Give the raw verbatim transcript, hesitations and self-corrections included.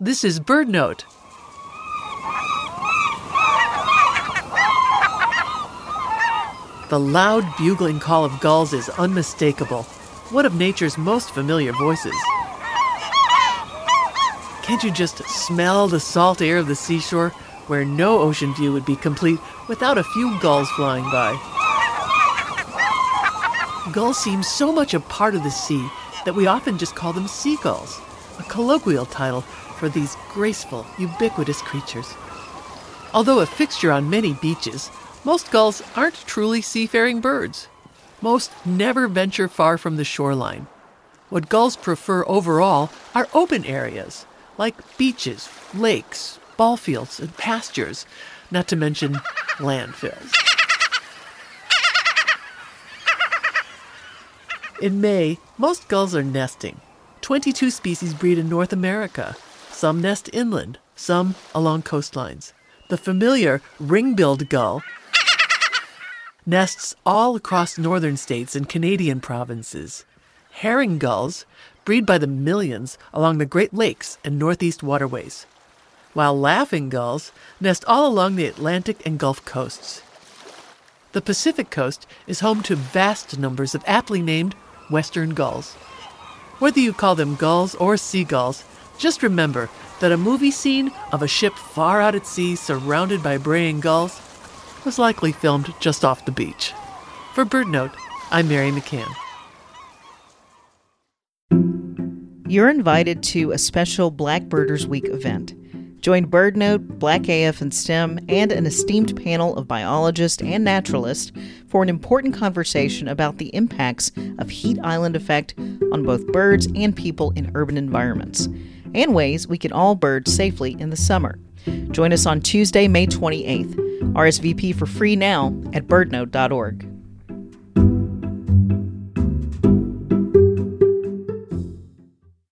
This is BirdNote. The loud bugling call of gulls is unmistakable, one of nature's most familiar voices. Can't you just smell the salt air of the seashore, where no ocean view would be complete without a few gulls flying by? Gulls seem so much a part of the sea that we often just call them seagulls, a colloquial title for these graceful, ubiquitous creatures. Although a fixture on many beaches, most gulls aren't truly seafaring birds. Most never venture far from the shoreline. What gulls prefer overall are open areas, like beaches, lakes, ball fields, and pastures, not to mention landfills. In May, most gulls are nesting. twenty-two species breed in North America. Some nest inland, some along coastlines. The familiar ring-billed gull nests all across northern states and Canadian provinces. Herring gulls breed by the millions along the Great Lakes and Northeast waterways, while laughing gulls nest all along the Atlantic and Gulf coasts. The Pacific coast is home to vast numbers of aptly named western gulls. Whether you call them gulls or seagulls, just remember that a movie scene of a ship far out at sea surrounded by braying gulls was likely filmed just off the beach. For BirdNote, I'm Mary McCann. You're invited to a special Black Birders Week event. Join BirdNote, Black A F and STEM, and an esteemed panel of biologists and naturalists for an important conversation about the impacts of heat island effect on both birds and people in urban environments, and ways we can all bird safely in the summer. Join us on Tuesday, May twenty-eighth. R S V P for free now at birdnote dot org.